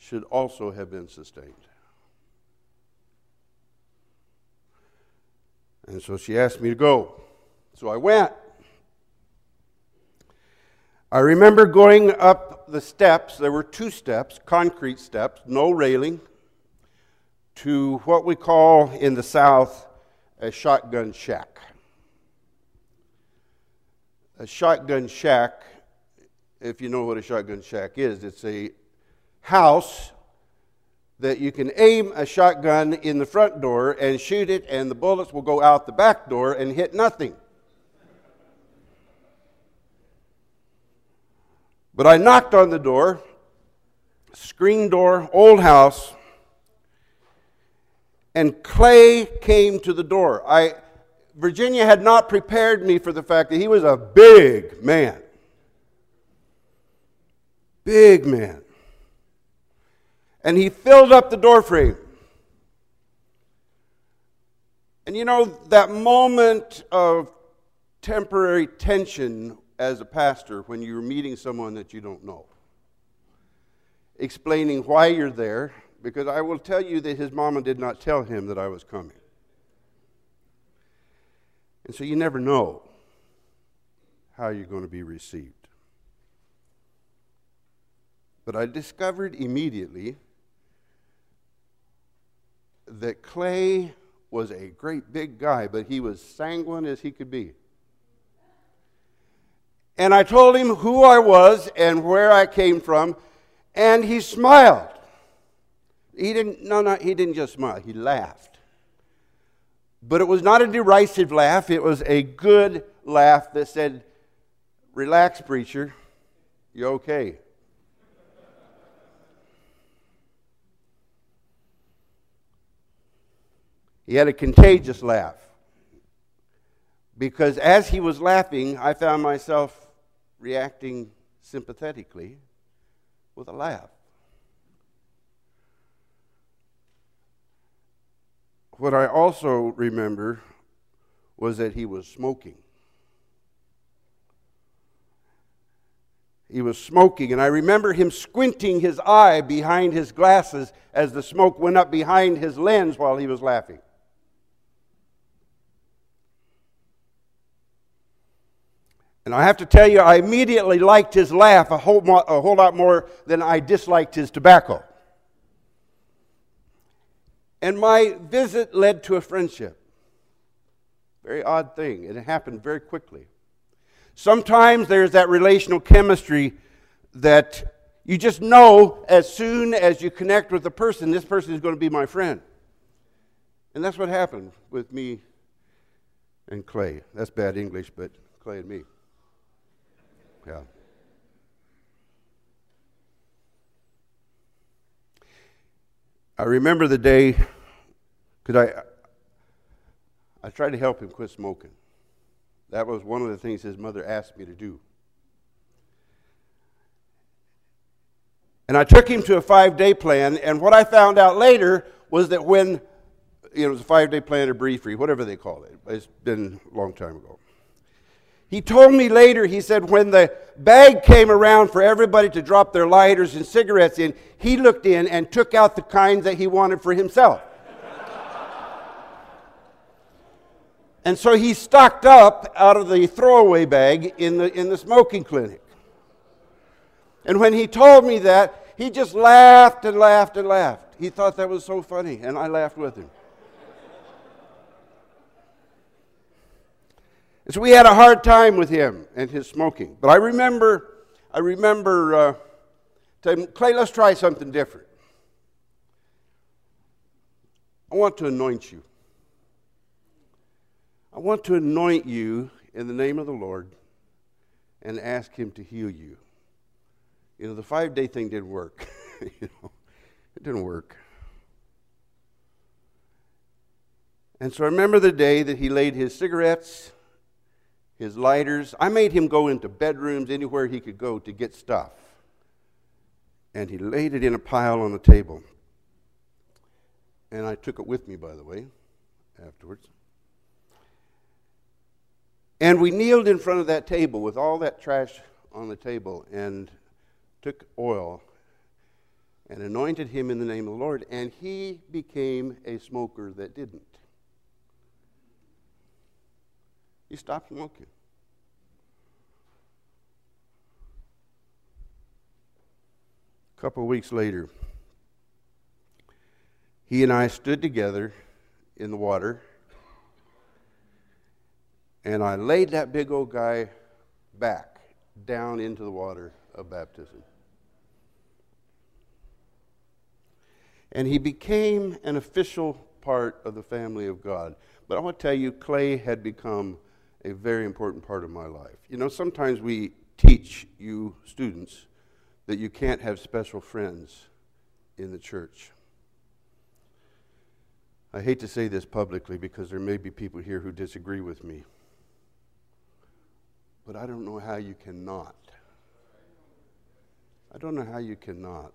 should also have been sustained. And so she asked me to go. So I went. I remember going up the steps. There were 2 steps, concrete steps, no railing, to what we call in the South a shotgun shack. A shotgun shack, if you know what a shotgun shack is, it's a house that you can aim a shotgun in the front door and shoot it, and the bullets will go out the back door and hit nothing. But I knocked on the door, screen door, old house, and Clay came to the door. Virginia had not prepared me for the fact that he was a big man. Big man. And he filled up the doorframe. And you know, that moment of temporary tension as a pastor when you're meeting someone that you don't know, explaining why you're there, because I will tell you that his mama did not tell him that I was coming. And so you never know how you're going to be received. But I discovered immediately that Clay was a great big guy, but he was sanguine as he could be. And I told him who I was and where I came from, and he smiled. He didn't just smile, he laughed. But it was not a derisive laugh, it was a good laugh that said, "Relax, preacher, you're okay." He had a contagious laugh, because as he was laughing, I found myself reacting sympathetically with a laugh. What I also remember was that he was smoking. He was smoking, and I remember him squinting his eye behind his glasses as the smoke went up behind his lens while he was laughing. And I have to tell you, I immediately liked his laugh a whole lot more than I disliked his tobacco. And my visit led to a friendship. Very odd thing. It happened very quickly. Sometimes there's that relational chemistry that you just know as soon as you connect with a person, this person is going to be my friend. And that's what happened with me and Clay. That's bad English, but Clay and me. Yeah. I remember the day, because I tried to help him quit smoking. That was one of the things his mother asked me to do. And I took him to a 5-day plan, and what I found out later was that when, it was a 5-day plan or briefly, whatever they call it. It's been a long time ago. He told me later, he said, when the bag came around for everybody to drop their lighters and cigarettes in, he looked in and took out the kinds that he wanted for himself. And so he stocked up out of the throwaway bag in the smoking clinic. And when he told me that, he just laughed and laughed and laughed. He thought that was so funny, and I laughed with him. So we had a hard time with him and his smoking. But I remember telling him, Clay, let's try something different. I want to anoint you. I want to anoint you in the name of the Lord and ask him to heal you. You know, the 5-day thing didn't work. It didn't work. And so I remember the day that he laid his cigarettes, his lighters. I made him go into bedrooms, anywhere he could go to get stuff. And he laid it in a pile on the table. And I took it with me, by the way, afterwards. And we kneeled in front of that table with all that trash on the table and took oil. and anointed him in the name of the Lord, and he became a smoker that didn't. He stopped smoking. A couple of weeks later, he and I stood together in the water, and I laid that big old guy back down into the water of baptism. And he became an official part of the family of God. But I want to tell you, Clay had become a very important part of my life. You know, sometimes we teach you students that you can't have special friends in the church. I hate to say this publicly because there may be people here who disagree with me. But I don't know how you cannot. I don't know how you cannot.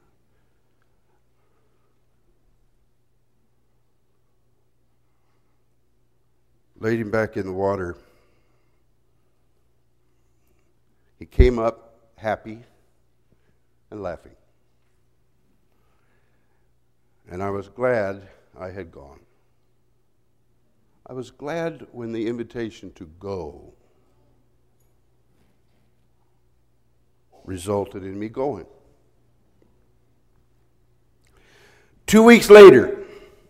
Laid him back in the water. He came up happy and laughing. And I was glad I had gone. I was glad when the invitation to go resulted in me going. 2 weeks later,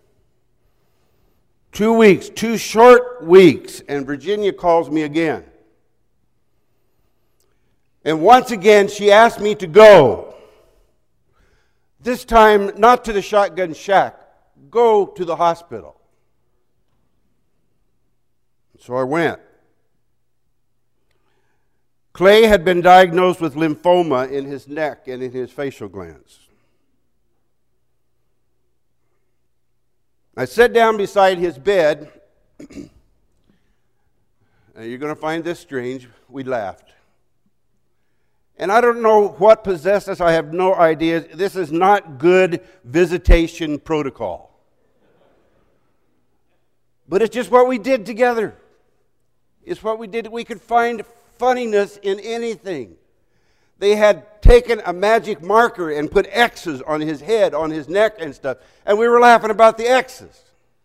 2 weeks, 2 short weeks, and Virginia calls me again. And once again, she asked me to go. This time, not to the shotgun shack, go to the hospital. So I went. Clay had been diagnosed with lymphoma in his neck and in his facial glands. I sat down beside his bed. And you're going to find this strange. We laughed. And I don't know what possessed us. I have no idea. This is not good visitation protocol. But it's just what we did together. It's what we did. We could find funniness in anything. They had taken a magic marker and put X's on his head, on his neck and stuff. And we were laughing about the X's.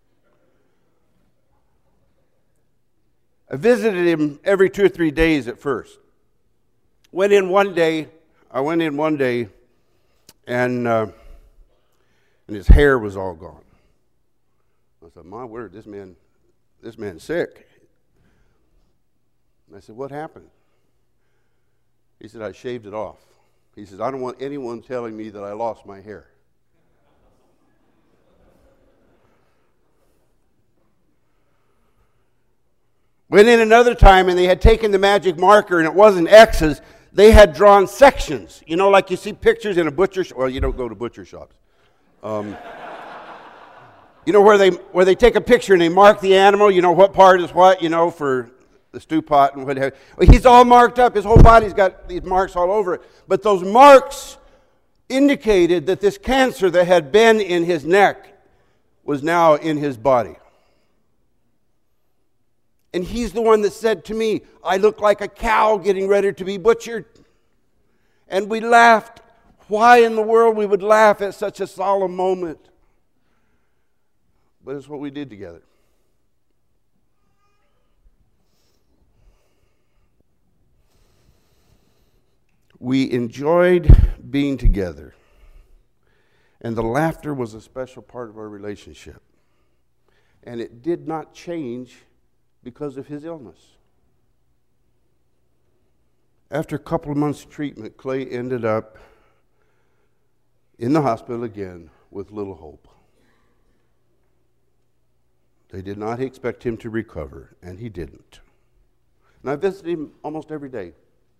I visited him every 2 or 3 days at first. I went in one day, and his hair was all gone. I said, "My word, this man's sick." And I said, "What happened?" He said, "I shaved it off." He says, "I don't want anyone telling me that I lost my hair." Went in another time, and they had taken the magic marker, and it wasn't X's. They had drawn sections. You know, like you see pictures in a butcher shop. Well, you don't go to butcher shops. You know, where they take a picture and they mark the animal, you know, what part is what, you know, for the stew pot and what have you. Well, he's all marked up. His whole body's got these marks all over it. But those marks indicated that this cancer that had been in his neck was now in his body. And he's the one that said to me, "I look like a cow getting ready to be butchered." And we laughed. Why in the world we would laugh at such a solemn moment? But it's what we did together. We enjoyed being together. And the laughter was a special part of our relationship. And it did not change because of his illness. After a couple of months' treatment, Clay ended up in the hospital again with little hope. They did not expect him to recover, and he didn't. And I visited him almost every day.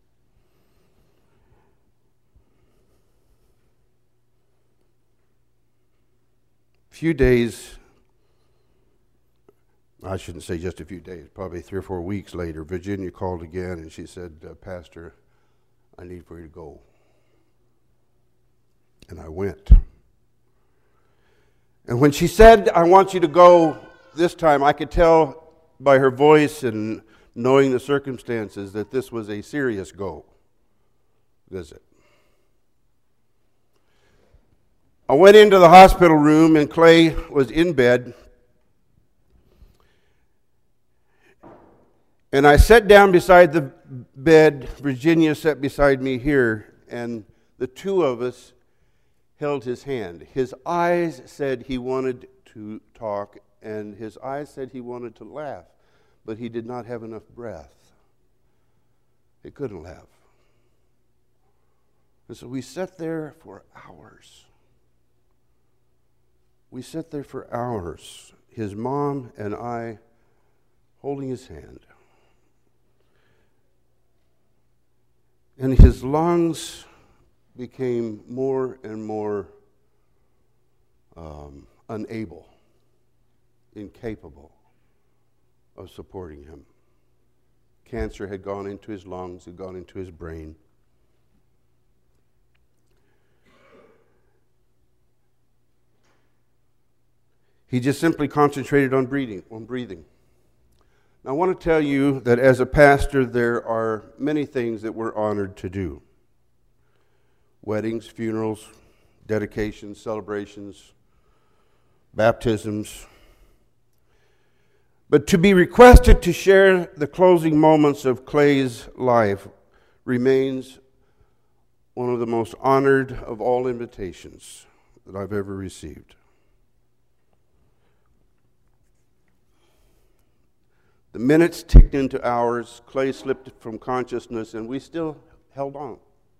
A few days, I shouldn't say just a few days, probably 3 or 4 weeks later, Virginia called again, and she said, "Pastor, I need for you to go." And I went. And when she said, "I want you to go," this time I could tell by her voice and knowing the circumstances that this was a serious go visit. I went into the hospital room, and Clay was in bed. And I sat down beside the bed. Virginia sat beside me here, and the two of us held his hand. His eyes said he wanted to talk, and his eyes said he wanted to laugh, but he did not have enough breath. He couldn't laugh. And so we sat there for hours. We sat there for hours, his mom and I holding his hand. And his lungs became more and more unable, incapable of supporting him. Cancer had gone into his lungs, had gone into his brain. He just simply concentrated on breathing. Now, I want to tell you that as a pastor, there are many things that we're honored to do. Weddings, funerals, dedications, celebrations, baptisms. But to be requested to share the closing moments of Clay's life remains one of the most honored of all invitations that I've ever received. The minutes ticked into hours. Clay slipped from consciousness, and we still held on.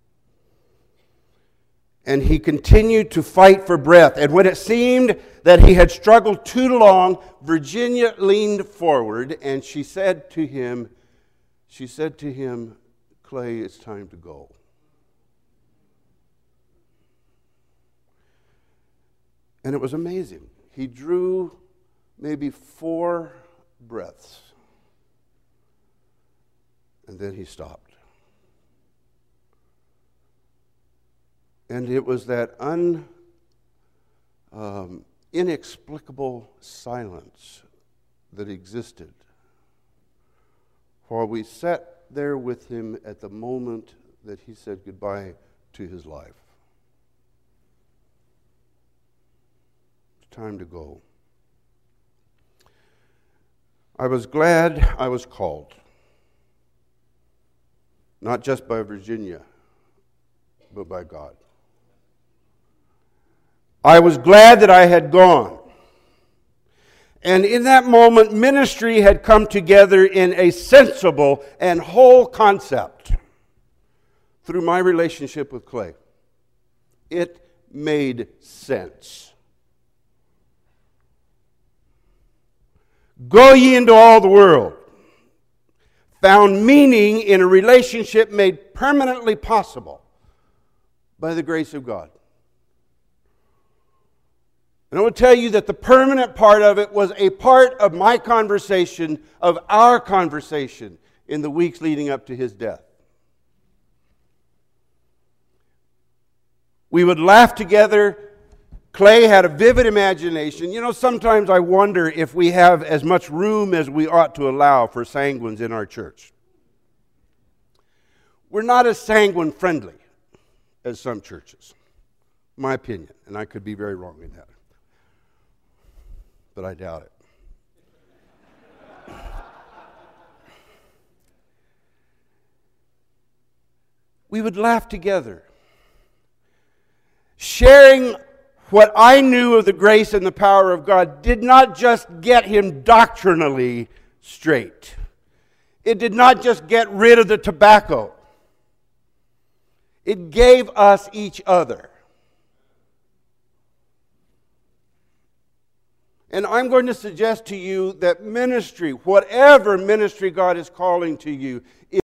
And he continued to fight for breath. And when it seemed that he had struggled too long, Virginia leaned forward and she said to him, Clay, it's time to go. And it was amazing. He drew maybe 4 breaths. And then he stopped. And it was that inexplicable silence that existed while we sat there with him at the moment that he said goodbye to his life. It's time to go. I was glad I was called. Not just by Virginia, but by God. I was glad that I had gone. And in that moment, ministry had come together in a sensible and whole concept through my relationship with Clay. It made sense. Go ye into all the world. Found meaning in a relationship made permanently possible by the grace of God. And I will tell you that the permanent part of it was a part of my conversation, of our conversation in the weeks leading up to his death. We would laugh together. Clay had a vivid imagination. You know, sometimes I wonder if we have as much room as we ought to allow for sanguines in our church. We're not as sanguine friendly as some churches, my opinion, and I could be very wrong in that. But I doubt it. We would laugh together, sharing what I knew of the grace and the power of God did not just get him doctrinally straight. It did not just get rid of the tobacco. It gave us each other. And I'm going to suggest to you that ministry, whatever ministry God is calling to you,